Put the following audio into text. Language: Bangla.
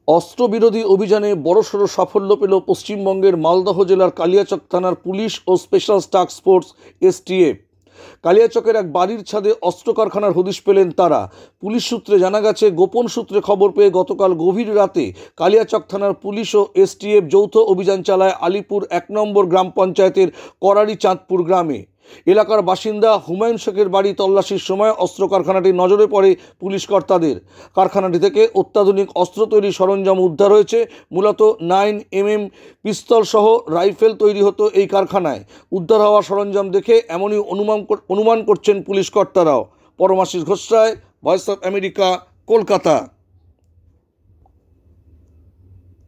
অস্ত্রবিরোধী অভিযানে বড়সড় সাফল্য পেল পশ্চিমবঙ্গের মালদহ জেলার কালিয়াচক থানার পুলিশ ও স্পেশাল টাস্ক ফোর্স এসটিএফ। কালিয়াচকের এক বাড়ির ছাদে অস্ত্র কারখানার হদিশ পেলেন তারা। পুলিশ সূত্রে জানা গেছে, গোপন সূত্রে খবর পেয়ে গতকাল গভীর রাতে কালিয়াচক থানার পুলিশ ও এসটিএফ যৌথ অভিযান চালায় আলিপুর 1 নম্বর গ্রাম পঞ্চায়েতের করারি চাঁদপুর গ্রামে। এলাকার বাসিন্দা হুমায়ুন শেখের বাড়ি তল্লাশির সময় অস্ত্র কারখানাটি নজরে পড়ে পুলিশ কর্তাদের। কারখানাটি থেকে অত্যাধুনিক অস্ত্র তৈরি সরঞ্জাম উদ্ধার হয়েছে। মূলত 9mm পিস্তল সহ রাইফেল তৈরি হতো এই কারখানায়। উদ্ধার হওয়া সরঞ্জাম দেখে এমনই অনুমান করছেন পুলিশ কর্তারাও। Paramashis Ghosh Roy, voice of America, Kolkata.